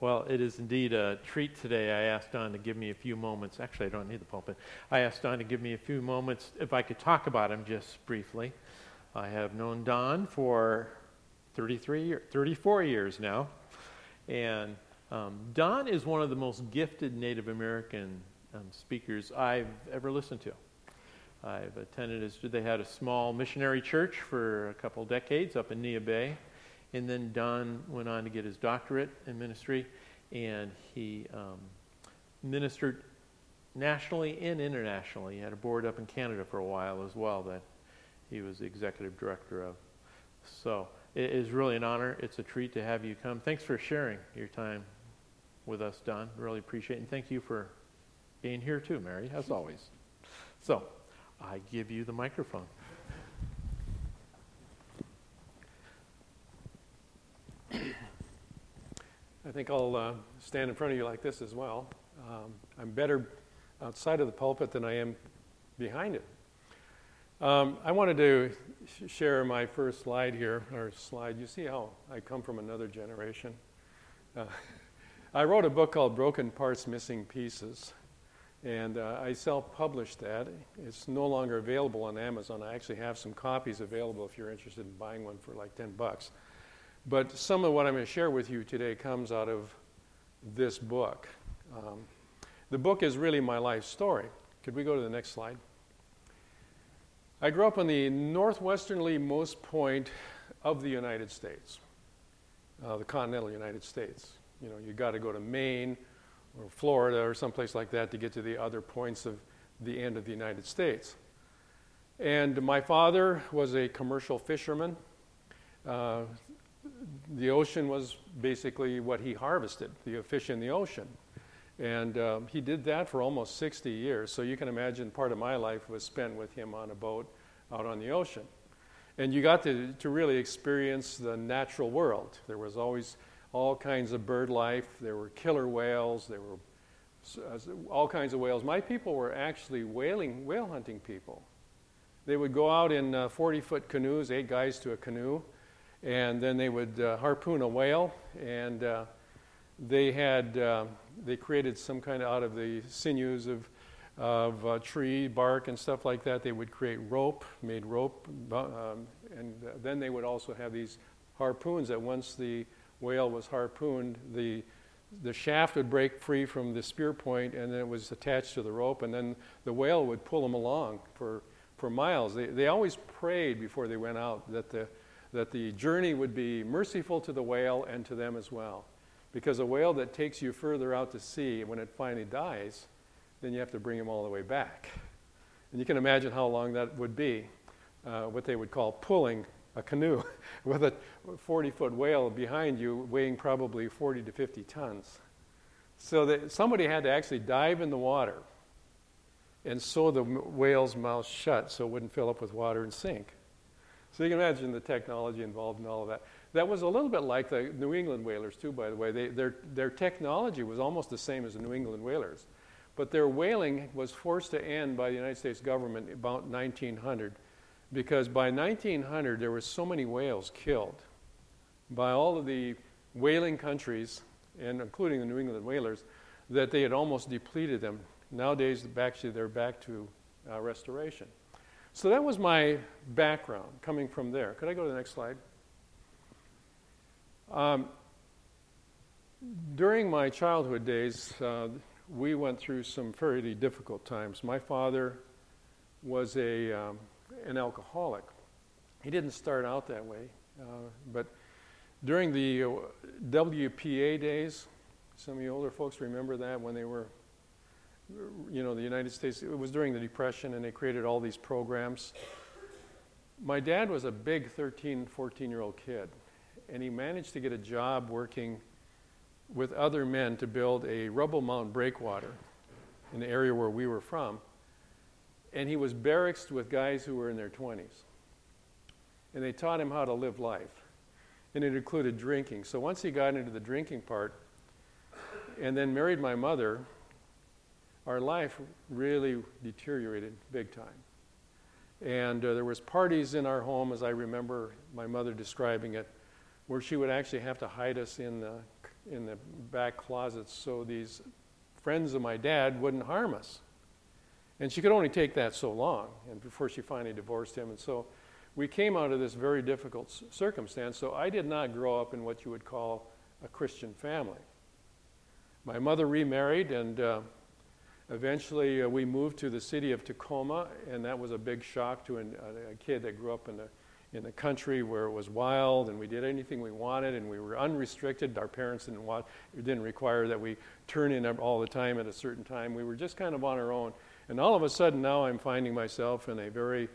Well, it is indeed a treat today. I asked Don to give me a few moments. Actually, I don't need the pulpit. I asked Don to give me a few moments if I could talk about him just briefly. I have known Don for 34 years now. And Don is one of the most gifted Native American speakers I've ever listened to. I've attended they had a small missionary church for a couple decades up in Nia Bay. And then Don went on to get his doctorate in ministry, and he ministered nationally and internationally. He had a board up in Canada for a while as well that he was the executive director of. So it is really an honor. It's a treat to have you come. Thanks for sharing your time with us, Don. Really appreciate it. And thank you for being here too, Mary, as always. So I give you the microphone. I think I'll stand in front of you like this as well. I'm better outside of the pulpit than I am behind it. I wanted to share my first slide here, or slide. You see how I come from another generation. I wrote a book called Broken Parts, Missing Pieces, and I self-published that. It's no longer available on Amazon. I actually have some copies available if you're interested in buying one for like $10. But some of what I'm going to share with you today comes out of this book. The book is really my life story. Could we go to the next slide? I grew up on the northwesternly most point of the United States, the continental United States. You know, you got to go to Maine or Florida or someplace like that to get to the other points of the end of the United States. And my father was a commercial fisherman. The ocean was basically what he harvested, the fish in the ocean. And he did that for almost 60 years. So you can imagine part of my life was spent with him on a boat out on the ocean. And you got to really experience the natural world. There was always all kinds of bird life. There were killer whales. There were all kinds of whales. My people were actually whale hunting people. They would go out in 40-foot canoes, 8 guys to a canoe, and then they would harpoon a whale, and they created some kind of, out of the sinews of tree bark and stuff like that, they would create made rope, and then they would also have these harpoons that once the whale was harpooned, the shaft would break free from the spear point, and then it was attached to the rope, and then the whale would pull them along for miles. They always prayed before they went out that the journey would be merciful to the whale and to them as well. Because a whale that takes you further out to sea, when it finally dies, then you have to bring him all the way back. And you can imagine how long that would be, what they would call pulling a canoe with a 40-foot whale behind you weighing probably 40 to 50 tons. So that somebody had to actually dive in the water and sew the whale's mouth shut so it wouldn't fill up with water and sink. So you can imagine the technology involved in all of that. That was a little bit like the New England whalers too, by the way. Their technology was almost the same as the New England whalers. But their whaling was forced to end by the United States government about 1900, because by 1900 there were so many whales killed by all of the whaling countries, and including the New England whalers, that they had almost depleted them. Nowadays, actually, they're back to restoration. So that was my background coming from there. Could I go to the next slide? During my childhood days, we went through some fairly difficult times. My father was an alcoholic. He didn't start out that way, but during the WPA days, some of you older folks remember that when they were, the United States, it was during the Depression, and they created all these programs. My dad was a big 13, 14-year-old kid, and he managed to get a job working with other men to build a rubble mount breakwater in the area where we were from. And he was barracked with guys who were in their 20s. And they taught him how to live life. And it included drinking. So once he got into the drinking part, and then married my mother, our life really deteriorated big time. And there was parties in our home, as I remember my mother describing it, where she would actually have to hide us in the in the back closets so these friends of my dad wouldn't harm us. And she could only take that so long, and before she finally divorced him. And so we came out of this very difficult circumstance. So I did not grow up in what you would call a Christian family. My mother remarried, and eventually we moved to the city of Tacoma, and that was a big shock to a kid that grew up in the country where it was wild, and we did anything we wanted, and we were unrestricted. Our parents didn't require that we turn in all the time at a certain time. We were just kind of on our own. And all of a sudden now I'm finding myself in a very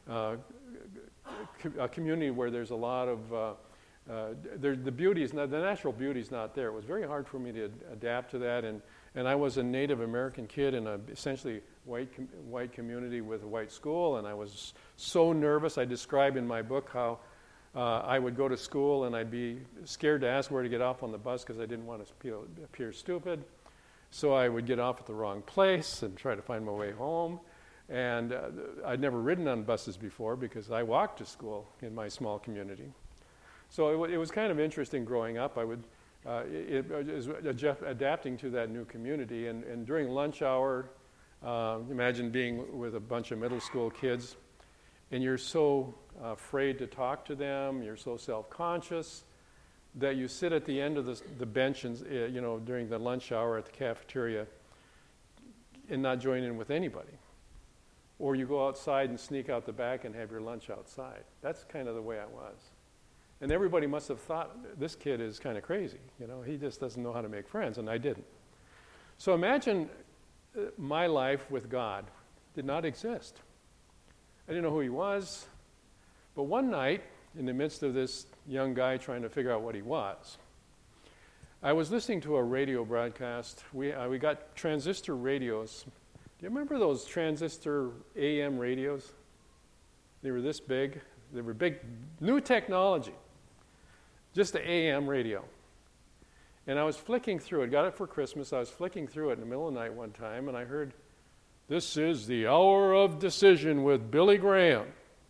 a community where there's a lot of the natural beauty is not there. It was very hard for me to adapt to that, and I was a Native American kid in a essentially white community with a white school, and I was so nervous. I describe in my book how I would go to school and I'd be scared to ask where to get off on the bus because I didn't want to appear stupid. So I would get off at the wrong place and try to find my way home. And I'd never ridden on buses before because I walked to school in my small community. So it was kind of interesting growing up. I was adapting to that new community. And during lunch hour, imagine being with a bunch of middle school kids, and you're so afraid to talk to them, you're so self-conscious, that you sit at the end of the bench and, during the lunch hour at the cafeteria and not join in with anybody. Or you go outside and sneak out the back and have your lunch outside. That's kind of the way I was. And everybody must have thought, this kid is kind of crazy. He just doesn't know how to make friends, and I didn't. So imagine my life with God did not exist. I didn't know who he was. But one night, in the midst of this young guy trying to figure out what he was, I was listening to a radio broadcast. We got transistor radios. Do you remember those transistor AM radios? They were this big. They were big, new technology, just the AM radio. And I was flicking through it. Got it for Christmas. I was flicking through it in the middle of the night one time, and I heard, "This is the hour of decision with Billy Graham."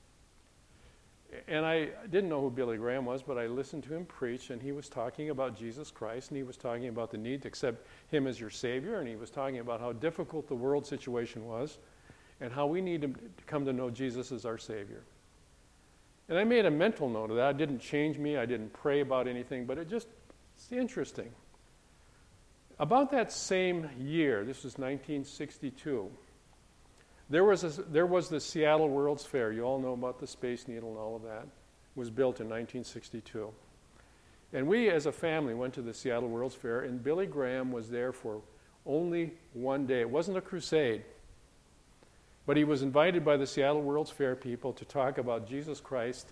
And I didn't know who Billy Graham was, but I listened to him preach, and he was talking about Jesus Christ, and he was talking about the need to accept him as your Savior, and he was talking about how difficult the world situation was, and how we need to come to know Jesus as our Savior. And I made a mental note of that. It didn't change me. I didn't pray about anything, but it's interesting. About that same year, this was 1962, there was the Seattle World's Fair. You all know about the Space Needle and all of that. It was built in 1962. And we as a family went to the Seattle World's Fair, and Billy Graham was there for only one day. It wasn't a crusade. But he was invited by the Seattle World's Fair people to talk about Jesus Christ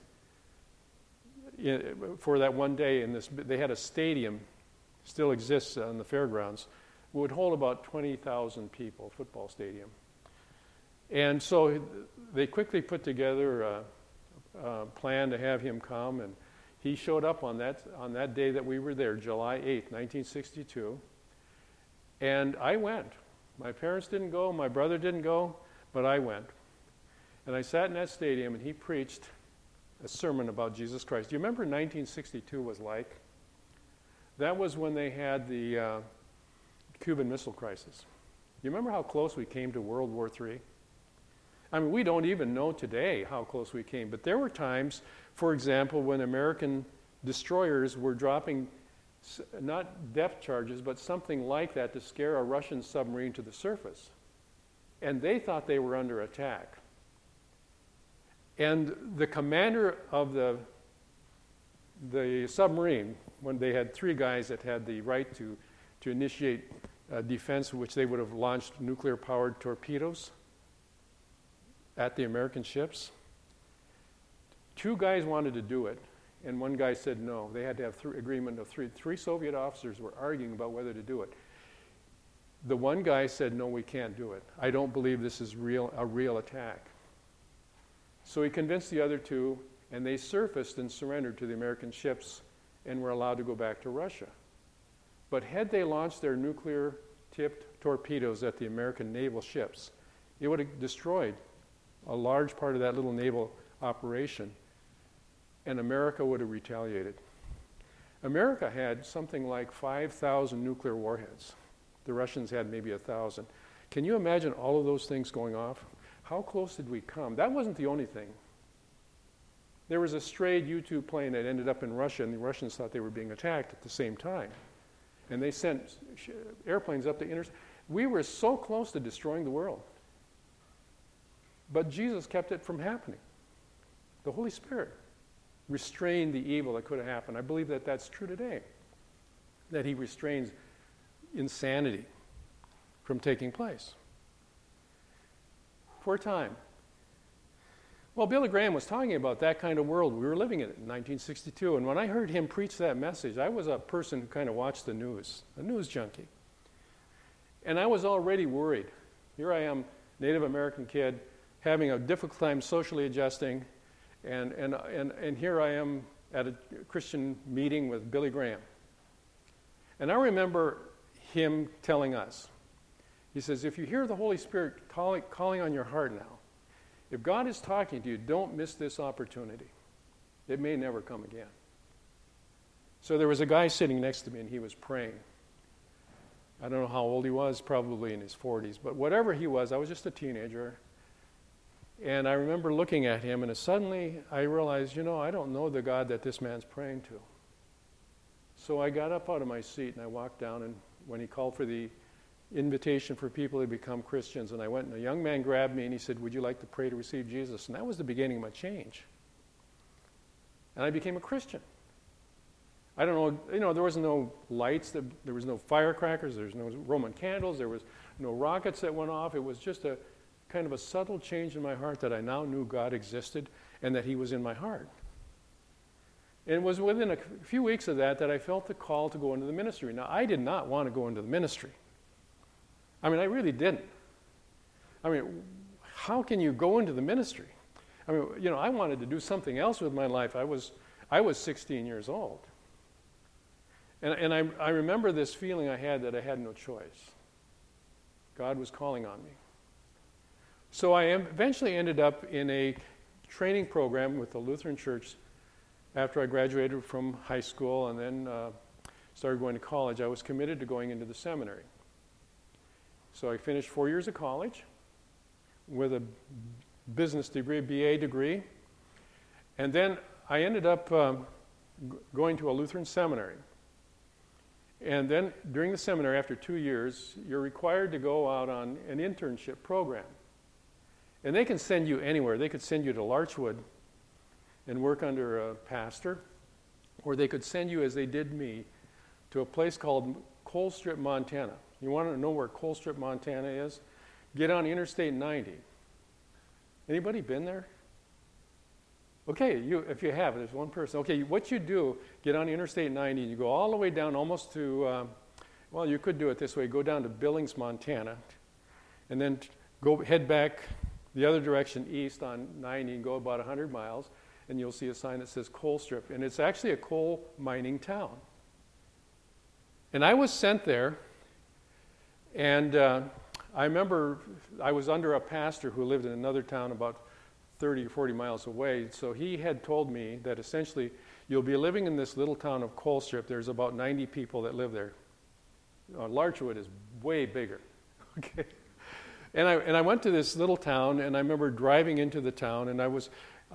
for that one day. They had a stadium, still exists on the fairgrounds, would hold about 20,000 people, football stadium. And so they quickly put together a plan to have him come, and he showed up on that day that we were there, July 8th, 1962. And I went. My parents didn't go, my brother didn't go, but I went. And I sat in that stadium, and he preached a sermon about Jesus Christ. Do you remember 1962 was like? That was when they had the Cuban Missile Crisis. Do you remember how close we came to World War III? I mean, we don't even know today how close we came, but there were times, for example, when American destroyers were dropping not depth charges, but something like that to scare a Russian submarine to the surface. And they thought they were under attack. And the commander of the submarine, when they had 3 guys that had the right to initiate defense, which they would have launched nuclear-powered torpedoes at the American ships. 2 guys wanted to do it, and 1 guy said no. They had to have agreement of 3. 3 Soviet officers were arguing about whether to do it. The 1 guy said, no, we can't do it. I don't believe this is a real attack. So he convinced the other 2, and they surfaced and surrendered to the American ships and were allowed to go back to Russia. But had they launched their nuclear-tipped torpedoes at the American naval ships, it would have destroyed a large part of that little naval operation, and America would have retaliated. America had something like 5,000 nuclear warheads. The Russians had maybe 1,000. Can you imagine all of those things going off? How close did we come? That wasn't the only thing. There was a strayed U-2 plane that ended up in Russia, and the Russians thought they were being attacked at the same time. And they sent airplanes up to intercept. We were so close to destroying the world. But Jesus kept it from happening. The Holy Spirit restrained the evil that could have happened. I believe that that's true today, that he restrains insanity from taking place for a time. Well, Billy Graham was talking about that kind of world. We were living in it in 1962. And when I heard him preach that message, I was a person who kind of watched the news, a news junkie. And I was already worried. Here I am, Native American kid, having a difficult time socially adjusting. And here I am at a Christian meeting with Billy Graham. And I remember him telling us, he says, if you hear the Holy Spirit calling on your heart now, if God is talking to you, don't miss this opportunity. It may never come again. So there was a guy sitting next to me, and he was praying. I don't know how old he was, probably in his 40s. But whatever he was, I was just a teenager. And I remember looking at him, and suddenly I realized, I don't know the God that this man's praying to. So I got up out of my seat, and I walked down, and when he called for the invitation for people to become Christians, and I went, and a young man grabbed me and he said, would you like to pray to receive Jesus? And that was the beginning of my change. And I became a Christian. I don't know, there was no lights, there was no firecrackers, there was no Roman candles, there was no rockets that went off. It was just a kind of a subtle change in my heart that I now knew God existed and that he was in my heart. And it was within a few weeks of that I felt the call to go into the ministry. Now, I did not want to go into the ministry. I really didn't. How can you go into the ministry? I wanted to do something else with my life. I was 16 years old. And I remember this feeling I had that I had no choice. God was calling on me. So I eventually ended up in a training program with the Lutheran Church after I graduated from high school and then started going to college. I was committed to going into the seminary. So I finished 4 years of college with a business degree, BA degree. And then I ended up going to a Lutheran seminary. And then during the seminary, after 2 years, you're required to go out on an internship program. And they can send you anywhere. They could send you to Larchwood and work under a pastor, or they could send you, as they did me, to a place called Colstrip, Montana. You want to know where Colstrip, Montana is? Get on Interstate 90. Anybody been there? Okay, if you have, there's one person. Okay, what you do, get on Interstate 90, and you go all the way down almost to, you could do it this way. Go down to Billings, Montana, and then head back the other direction east on 90 and go about 100 miles, and you'll see a sign that says Colstrip. And it's actually a coal mining town. And I was sent there. And I remember I was under a pastor who lived in another town about 30 or 40 miles away. So he had told me that essentially you'll be living in this little town of Colstrip. There's about 90 people that live there. Larchwood is way bigger. Okay. And I went to this little town, and I remember driving into the town, and I was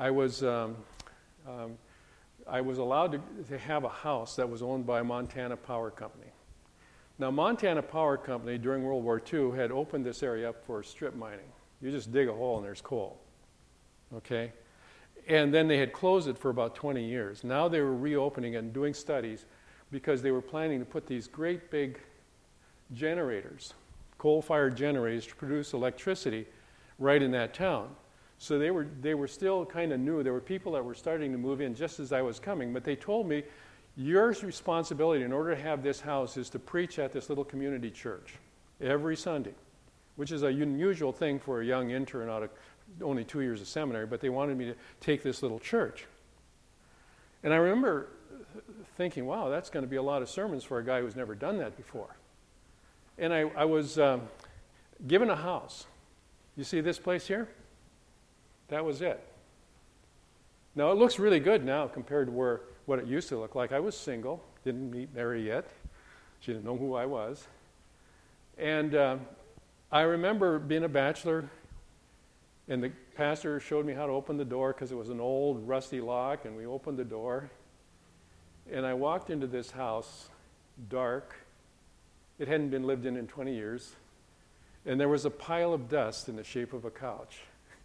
allowed to have a house that was owned by Montana Power Company. Now, Montana Power Company, during World War II, had opened this area up for strip mining. You just dig a hole and there's coal. Okay? And then they had closed it for about 20 years. Now they were reopening and doing studies because they were planning to put these great big generators, coal-fired generators, to produce electricity right in that town. So they were still kind of new. There were people that were starting to move in just as I was coming, but they told me, your responsibility in order to have this house is to preach at this little community church every Sunday, which is an unusual thing for a young intern out of only 2 years of seminary, but they wanted me to take this little church. And I remember thinking, wow, that's going to be a lot of sermons for a guy who's never done that before. And I was given a house. You see this place here? That was it. Now, it looks really good now compared to what it used to look like. I was single. Didn't meet Mary yet. She didn't know who I was. And I remember being a bachelor, and the pastor showed me how to open the door because it was an old rusty lock, and we opened the door. And I walked into this house, dark. It hadn't been lived in 20 years. And there was a pile of dust in the shape of a couch.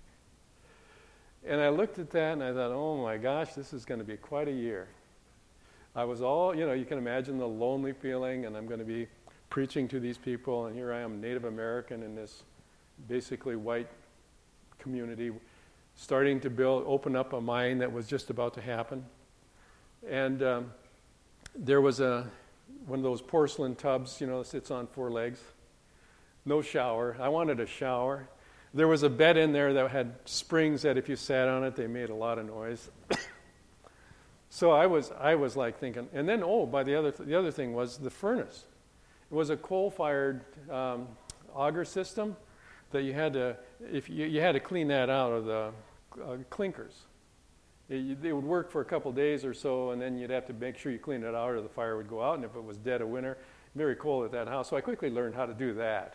And I looked at that and I thought, oh my gosh, this is going to be quite a year. I was all, you can imagine the lonely feeling, and I'm going to be preaching to these people, and here I am, Native American in this basically white community, starting to open up a mine that was just about to happen. And there was one of those porcelain tubs, that sits on 4 legs. No shower. I wanted a shower. There was a bed in there that had springs that if you sat on it, they made a lot of noise. So I was like thinking, and then the other thing was the furnace. It was a coal-fired auger system that you had to clean that out of the clinkers. They would work for a couple days or so, and then you'd have to make sure you cleaned it out, or the fire would go out. And if it was dead of winter, very cold at that house. So I quickly learned how to do that.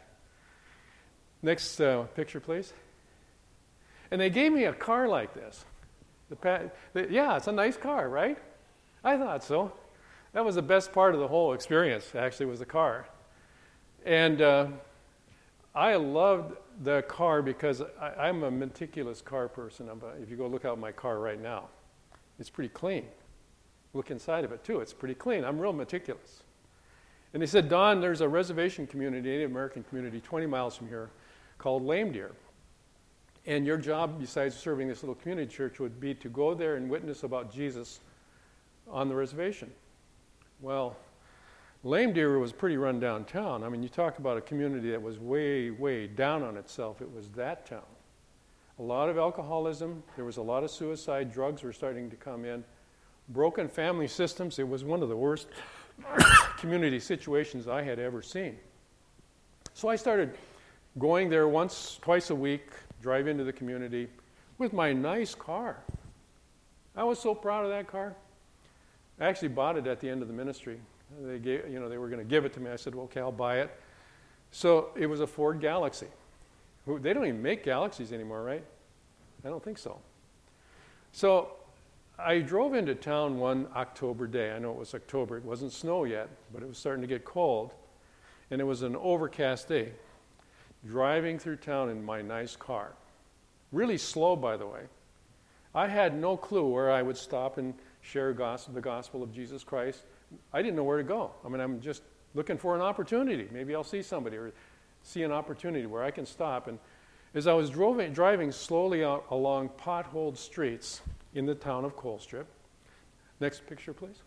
Next picture, please. And they gave me a car like this. Yeah, it's a nice car, right? I thought so. That was the best part of the whole experience, actually, was the car. And I loved the car because I'm a meticulous car person. If you go look out my car right now, it's pretty clean. Look inside of it, too. It's pretty clean. I'm real meticulous. And they said, Don, there's a reservation community, Native American community, 20 miles from here, called Lame Deer. And your job, besides serving this little community church, would be to go there and witness about Jesus on the reservation. Well, Lame Deer was a pretty run-down town. I mean, you talk about a community that was way, way down on itself. It was that town. A lot of alcoholism. There was a lot of suicide. Drugs were starting to come in. Broken family systems. It was one of the worst community situations I had ever seen. So I started going there twice a week, drive into the community with my nice car. I was so proud of that car. I actually bought it at the end of the ministry. They were going to give it to me. I said, well, okay, I'll buy it. So it was a Ford Galaxy. They don't even make Galaxies anymore, right? I don't think so. So I drove into town one October day. I know it was October. It wasn't snow yet, but it was starting to get cold. And it was an overcast day. Driving through town in my nice car. Really slow, by the way. I had no clue where I would stop and share the gospel of Jesus Christ. I didn't know where to go. I mean, I'm just looking for an opportunity. Maybe I'll see somebody or see an opportunity where I can stop. And as I was driving slowly out along potholed streets in the town of Colstrip, next picture, please.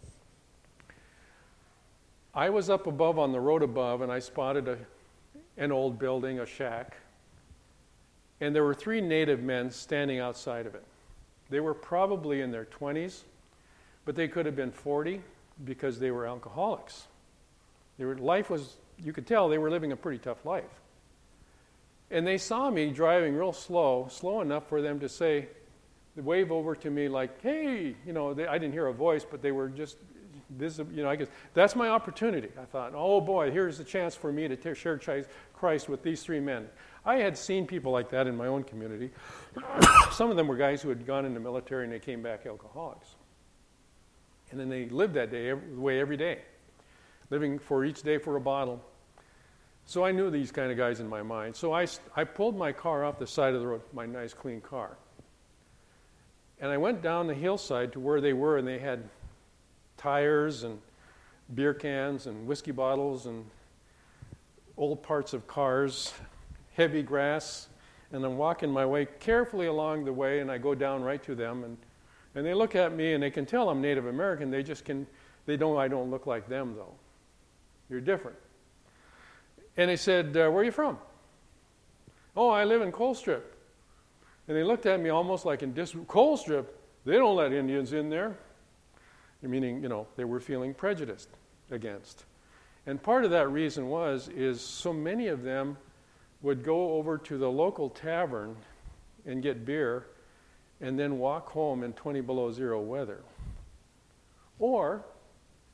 I was up above on the road above, and I spotted an old building, a shack, and there were 3 native men standing outside of it. They were probably in their 20s, but they could have been 40 because they were alcoholics. You could tell they were living a pretty tough life. And they saw me driving real slow enough for them to wave over to me like, hey, I didn't hear a voice, but they were just I guess that's my opportunity. I thought, oh boy, here's a chance for me to share Christ with these 3 men. I had seen people like that in my own community. Some of them were guys who had gone in the military and they came back alcoholics. And then they lived that way every day, living for each day for a bottle. So I knew these kind of guys in my mind. So I pulled my car off the side of the road, my nice clean car. And I went down the hillside to where they were, and they had tires and beer cans and whiskey bottles and old parts of cars, heavy grass, and I'm walking my way carefully along the way, and I go down right to them, and they look at me, and they can tell I'm Native American. I don't look like them, though. You're different. And they said, where are you from? Oh, I live in Colstrip. And they looked at me almost like in Colstrip, they don't let Indians in there. Meaning, they were feeling prejudiced against. And part of that reason is so many of them would go over to the local tavern and get beer and then walk home in 20 below zero weather. Or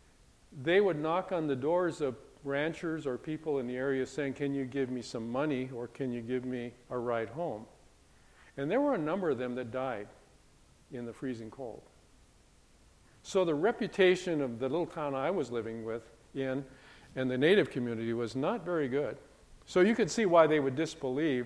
they would knock on the doors of ranchers or people in the area saying, can you give me some money or can you give me a ride home? And there were a number of them that died in the freezing cold. So the reputation of the little town I was living in and the native community was not very good. So you could see why they would disbelieve.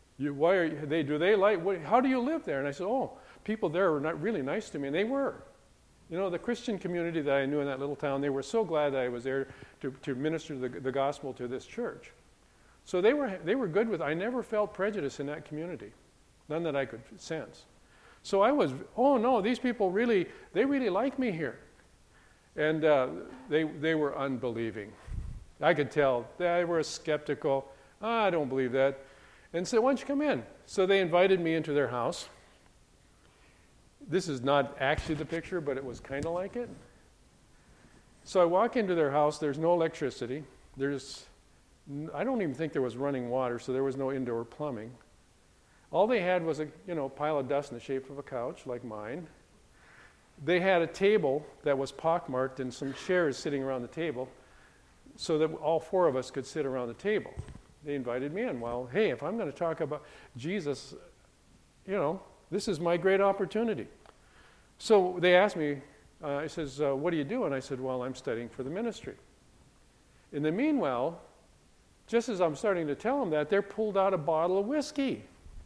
How do you live there? And I said, people there were not really nice to me. And they were. The Christian community that I knew in that little town, they were so glad that I was there to minister the gospel to this church. So they were good with it. I never felt prejudice in that community. None that I could sense. So I was, these people really like me here. And they were unbelieving. I could tell. They were skeptical. I don't believe that. And said, why don't you come in? So they invited me into their house. This is not actually the picture, but it was kind of like it. So I walk into their house. There's no electricity. I don't even think there was running water, so there was no indoor plumbing. All they had was a pile of dust in the shape of a couch, like mine. They had a table that was pockmarked and some chairs sitting around the table so that all four of us could sit around the table. They invited me in. Well, hey, if I'm going to talk about Jesus, this is my great opportunity. So they asked me, he says, what do you do? And I said, well, I'm studying for the ministry. In the meanwhile, just as I'm starting to tell them that, they pulled out a bottle of whiskey.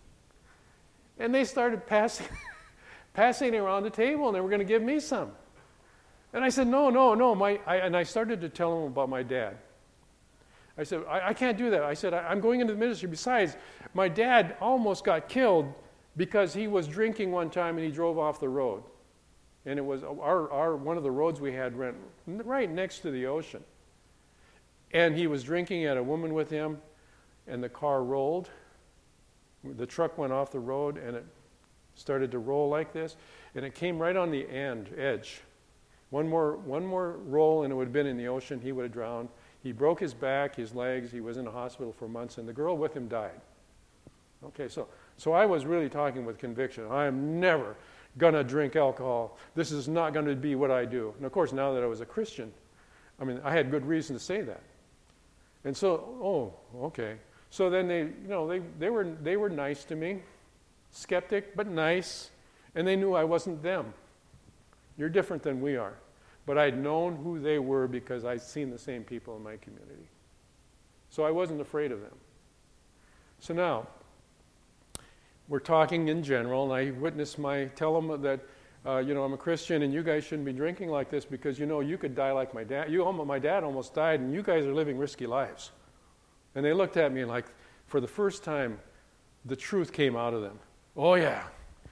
And they started passing it around the table, and they were going to give me some. And I said, no. And I started to tell them about my dad. I said, I can't do that. I said, I'm going into the ministry. Besides, my dad almost got killed because he was drinking one time and he drove off the road. And it was one of the roads we had ran right next to the ocean. And he was drinking, had a woman with him, and the car rolled. The truck went off the road, and it started to roll like this, and it came right on the edge. One more roll, and it would have been in the ocean. He would have drowned. He broke his back, his legs. He was in the hospital for months, and the girl with him died. Okay, so I was really talking with conviction. I am never going to drink alcohol. This is not going to be what I do. And of course, now that I was a Christian, I had good reason to say that. And so, okay. So then they were nice to me, skeptic but nice, and they knew I wasn't them. You're different than we are. But I'd known who they were because I'd seen the same people in my community. So I wasn't afraid of them. So now, we're talking in general, and I tell them that, I'm a Christian and you guys shouldn't be drinking like this because, you could die like my dad. My dad almost died and you guys are living risky lives. And they looked at me like, for the first time, the truth came out of them. Oh, yeah.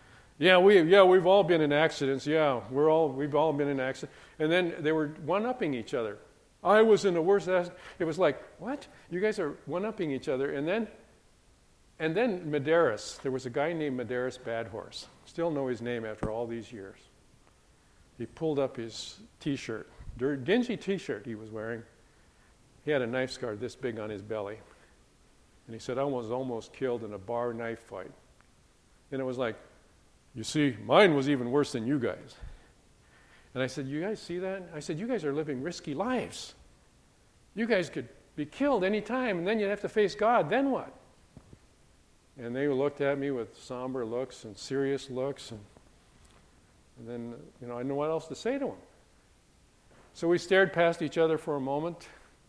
We've all been in accidents. Yeah, we've all been in accidents. And then they were one-upping each other. I was in the worst accident. It was like, what? You guys are one-upping each other. And then Medeiros, there was a guy named Medeiros Badhorse. Still know his name after all these years. He pulled up his T-shirt, dingy T-shirt he was wearing. He had a knife scar this big on his belly. And he said, I was almost killed in a bar knife fight. And it was like, you see, mine was even worse than you guys. And I said, you guys see that? I said, you guys are living risky lives. You guys could be killed any time, and then you'd have to face God. Then what? And they looked at me with somber looks and serious looks. And then, I didn't know what else to say to them. So we stared past each other for a moment.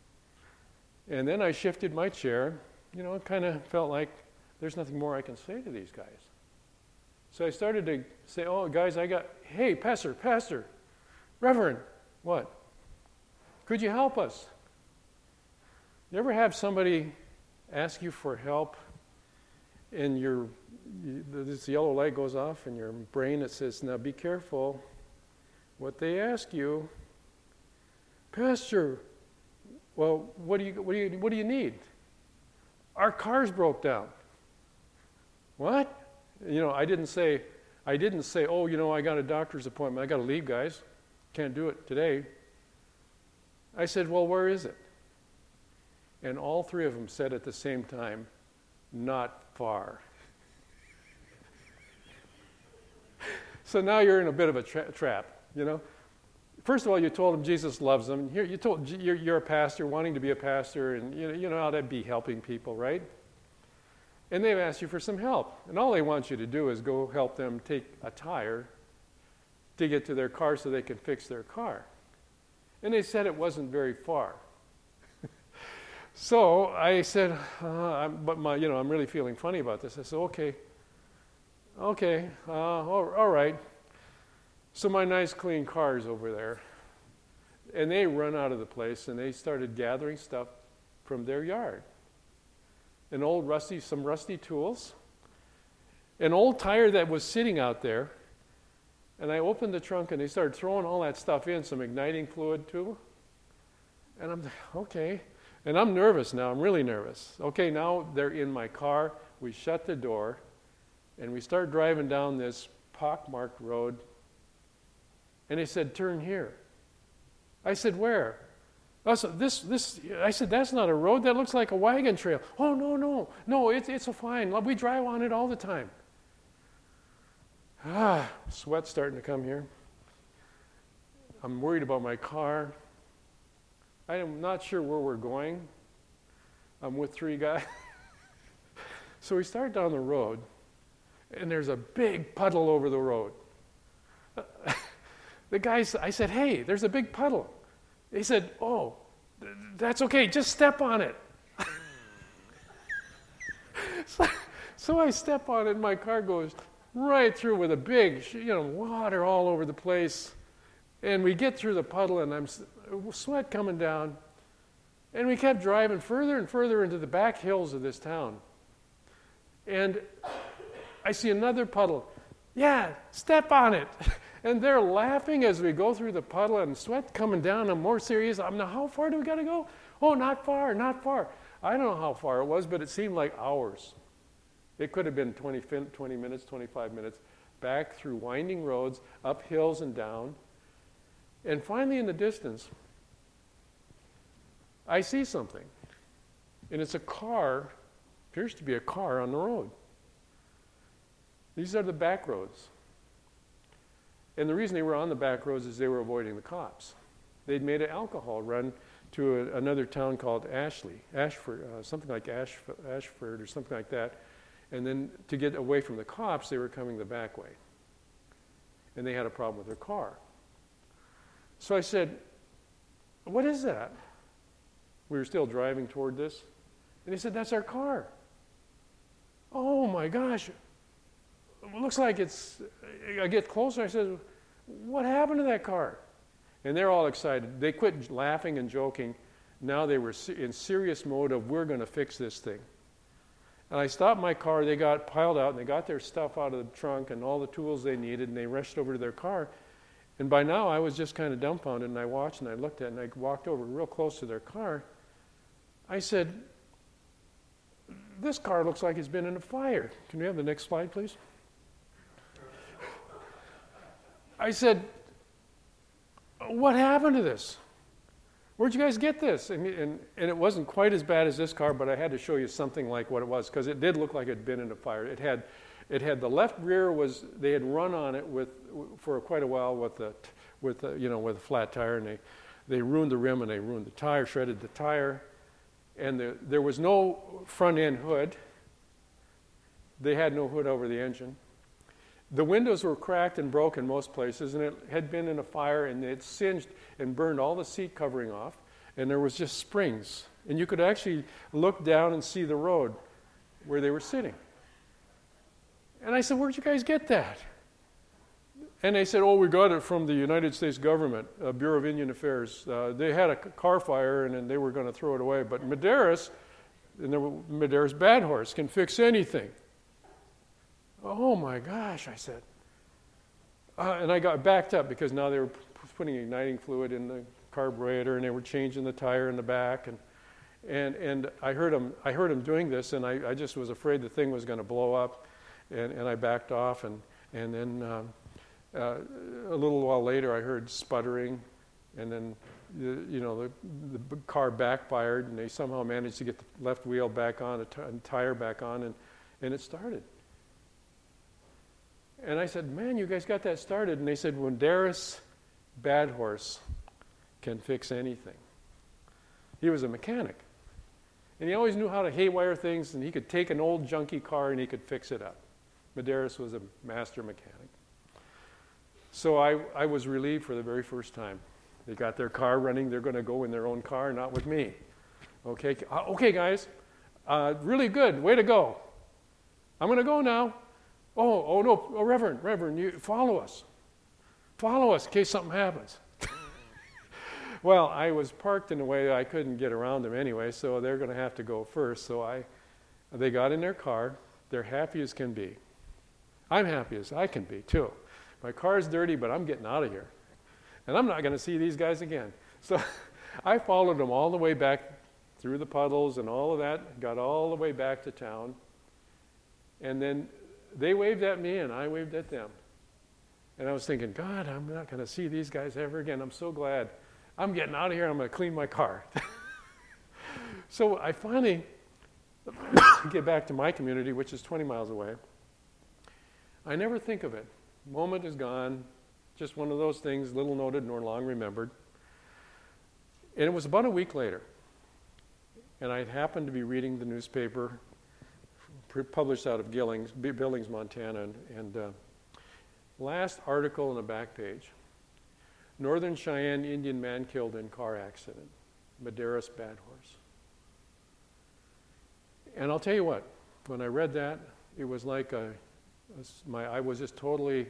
And then I shifted my chair. It kind of felt like there's nothing more I can say to these guys. So I started to say, guys, hey, Pastor, Reverend, what? Could you help us? You ever have somebody ask you for help and this yellow light goes off in your brain that says, now be careful what they ask you? Pastor, well, what do you need? Our car's broke down. What? I didn't say, I got a doctor's appointment. I got to leave, guys. Can't do it today. I said, well, where is it? And all three of them said at the same time, not far. So now you're in a bit of a trap, first of all, you told them Jesus loves them. You told you're a pastor, wanting to be a pastor, and you know how to be helping people, right? And they've asked you for some help. And all they want you to do is go help them take a tire to get to their car so they can fix their car. And they said it wasn't very far. So I said, I'm really feeling funny about this. I said, okay, all right. So my nice clean car's over there. And they run out of the place and they started gathering stuff from their yard. Some rusty tools, an old tire that was sitting out there. And I opened the trunk and they started throwing all that stuff in, some igniting fluid too. And I'm like, okay. And I'm nervous now, I'm really nervous. Okay, now they're in my car. We shut the door and we start driving down this pockmarked road. And they said, turn here. I said, where? I said, that's not a road, that looks like a wagon trail. Oh, no, it's a fine. We drive on it all the time. Sweat's starting to come here. I'm worried about my car. I am not sure where we're going. I'm with 3 guys. So we start down the road, and there's a big puddle over the road. I said, hey, there's a big puddle. He said, oh, that's okay, just step on it. So I step on it, and my car goes right through with a big, water all over the place. And we get through the puddle, and I'm sweat coming down. And we kept driving further and further into the back hills of this town. And I see another puddle. Yeah, step on it. And they're laughing as we go through the puddle, and sweat coming down. I'm more serious. Now, how far do we got to go? Oh, not far. I don't know how far it was, but it seemed like hours. It could have been 20 minutes, 25 minutes, back through winding roads, up hills and down. And finally, in the distance, I see something. And it's a car, appears to be a car on the road. These are the back roads. And the reason they were on the back roads is they were avoiding the cops. They'd made an alcohol run to another town called Ashford, something like Ashford or something like that. And then to get away from the cops, they were coming the back way. And they had a problem with their car. So I said, what is that? We were still driving toward this. And he said, that's our car. Oh my gosh. It looks like I get closer. I said, what happened to that car? And they're all excited. They quit laughing and joking. Now they were in serious mode of, we're going to fix this thing. And I stopped my car. They got piled out, and they got their stuff out of the trunk and all the tools they needed, and they rushed over to their car. And by now, I was just kind of dumbfounded, and I watched, and I looked at it, and I walked over real close to their car. I said, this car looks like it's been in a fire. Can we have the next slide, please? I said, what happened to this? Where'd you guys get this? And it wasn't quite as bad as this car, but I had to show you something like what it was, because it did look like it had been in a fire. It had the left rear they had run on it for quite a while with a flat tire, and they ruined the rim and they ruined the tire, shredded the tire, and there was no front end hood. They had no hood over the engine. The windows were cracked and broke in most places, and it had been in a fire, and it singed and burned all the seat covering off, and there was just springs. And you could actually look down and see the road where they were sitting. And I said, where'd you guys get that? And they said, oh, we got it from the United States government, Bureau of Indian Affairs. They had a car fire, and then they were going to throw it away. But Medeiros Bad Horse can fix anything. Oh my gosh, I said. And I got backed up because now they were putting igniting fluid in the carburetor, and they were changing the tire in the back. And I heard them doing this, and I just was afraid the thing was going to blow up. And I backed off, and then a little while later I heard sputtering, and then the car backfired, and they somehow managed to get the left wheel back on, the tire back on, and it started. And I said, man, you guys got that started. And they said, when Darius Bad Horse can fix anything. He was a mechanic. And he always knew how to haywire things, and he could take an old junky car and he could fix it up. Medeiros was a master mechanic. So I was relieved for the very first time. They got their car running. They're going to go in their own car, not with me. Okay, guys. Really good. Way to go. I'm going to go now. Oh no, Reverend, you follow us. Follow us in case something happens. Well, I was parked in a way that I couldn't get around them anyway, so they're going to have to go first. So they got in their car. They're happy as can be. I'm happy as I can be, too. My car's dirty, but I'm getting out of here. And I'm not going to see these guys again. So I followed them all the way back through the puddles and all of that, got all the way back to town. And then they waved at me and I waved at them. And I was thinking, God, I'm not going to see these guys ever again. I'm so glad. I'm getting out of here. I'm going to clean my car. So I finally get back to my community, which is 20 miles away. I never think of it. Moment is gone. Just one of those things, little noted nor long remembered. And it was about a week later. And I happened to be reading the newspaper published out of Billings, Montana. And last article on the back page. Northern Cheyenne Indian man killed in car accident. Medeiros Bad Horse. And I'll tell you what, when I read that, it was like I was just totally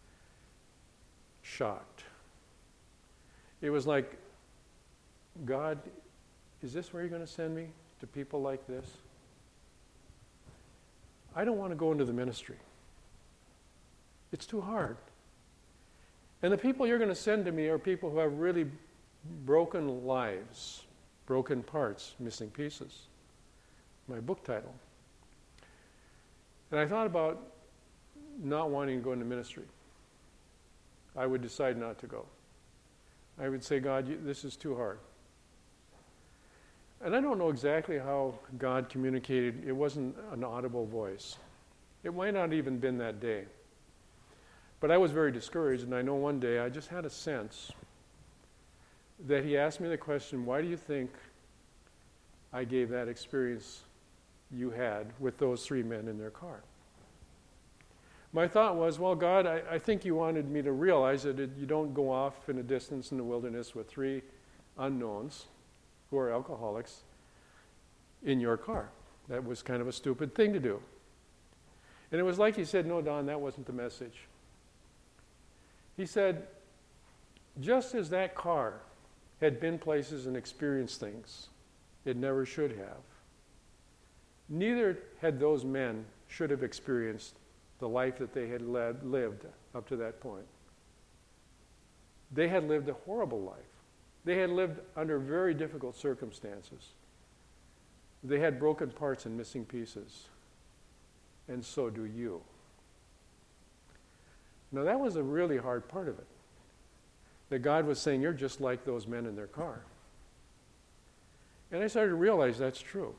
shocked. It was like, God, is this where you're going to send me? To people like this? I don't want to go into the ministry. It's too hard. And the people you're going to send to me are people who have really broken lives, broken parts, missing pieces. My book title. And I thought about not wanting to go into ministry. I would decide not to go. I would say, God, this is too hard. And I don't know exactly how God communicated. It wasn't an audible voice. It might not even been that day. But I was very discouraged, and I know one day I just had a sense that he asked me the question, why do you think I gave that experience you had with those three men in their car? My thought was, well, God, I think you wanted me to realize that you don't go off in a distance in the wilderness with three unknowns who are alcoholics in your car. That was kind of a stupid thing to do. And it was like he said, no, Don, that wasn't the message. He said, just as that car had been places and experienced things it never should have, neither had those men should have experienced the life that they had lived up to that point. They had lived a horrible life. They had lived under very difficult circumstances. They had broken parts and missing pieces. And so do you. Now that was a really hard part of it. That God was saying, you're just like those men in their car. And I started to realize that's true.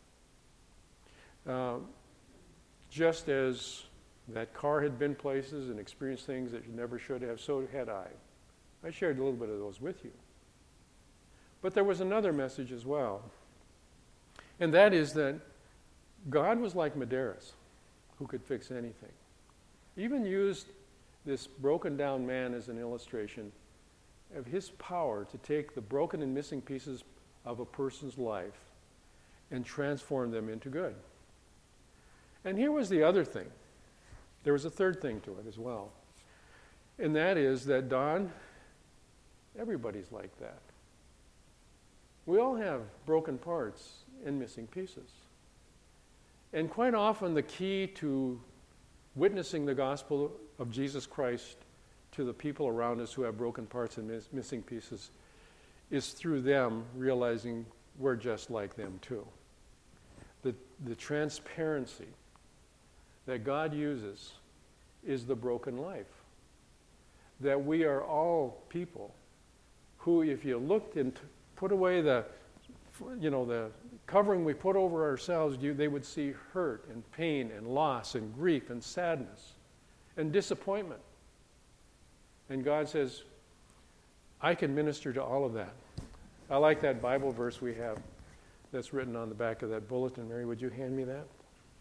Just as that car had been places and experienced things that you never should have, so had I. I shared a little bit of those with you. But there was another message as well. And that is that God was like Medeiros, who could fix anything. Even used this broken down man as an illustration of his power to take the broken and missing pieces of a person's life and transform them into good. And here was the other thing. There was a third thing to it as well. And that is that, Don, everybody's like that. We all have broken parts and missing pieces. And quite often the key to witnessing the gospel of Jesus Christ to the people around us who have broken parts and missing pieces is through them realizing we're just like them too. The transparency that God uses is the broken life. That we are all people who, if you looked and put away the covering we put over ourselves, they would see hurt and pain and loss and grief and sadness and disappointment. And God says, I can minister to all of that. I like that Bible verse we have that's written on the back of that bulletin. Mary, would you hand me that?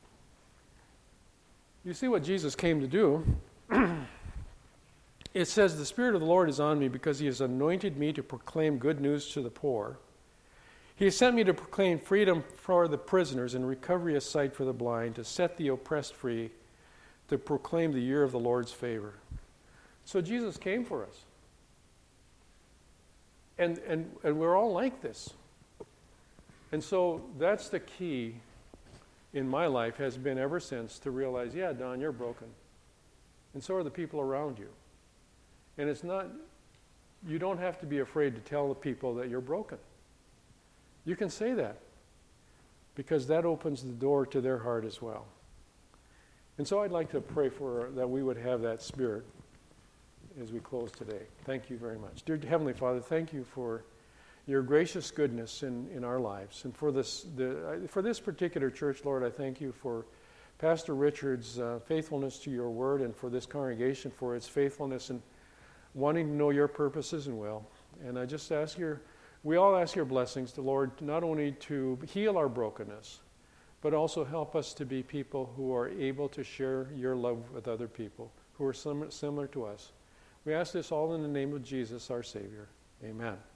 You see what Jesus came to do. It says, the Spirit of the Lord is on me because he has anointed me to proclaim good news to the poor. He has sent me to proclaim freedom for the prisoners and recovery of sight for the blind, to set the oppressed free, to proclaim the year of the Lord's favor. So Jesus came for us. And we're all like this. And so that's the key in my life, has been ever since, to realize, yeah, Don, you're broken. And so are the people around you. And it's not, you don't have to be afraid to tell the people that you're broken. You can say that, because that opens the door to their heart as well. And so I'd like to pray for that we would have that spirit as we close today. Thank you very much. Dear Heavenly Father, thank you for your gracious goodness in our lives. And for this particular church, Lord, I thank you for Pastor Richard's faithfulness to your word, and for this congregation for its faithfulness in wanting to know your purposes and will. And I just we all ask your blessings, the Lord, not only to heal our brokenness, but also help us to be people who are able to share your love with other people who are similar to us. We ask this all in the name of Jesus, our Savior. Amen.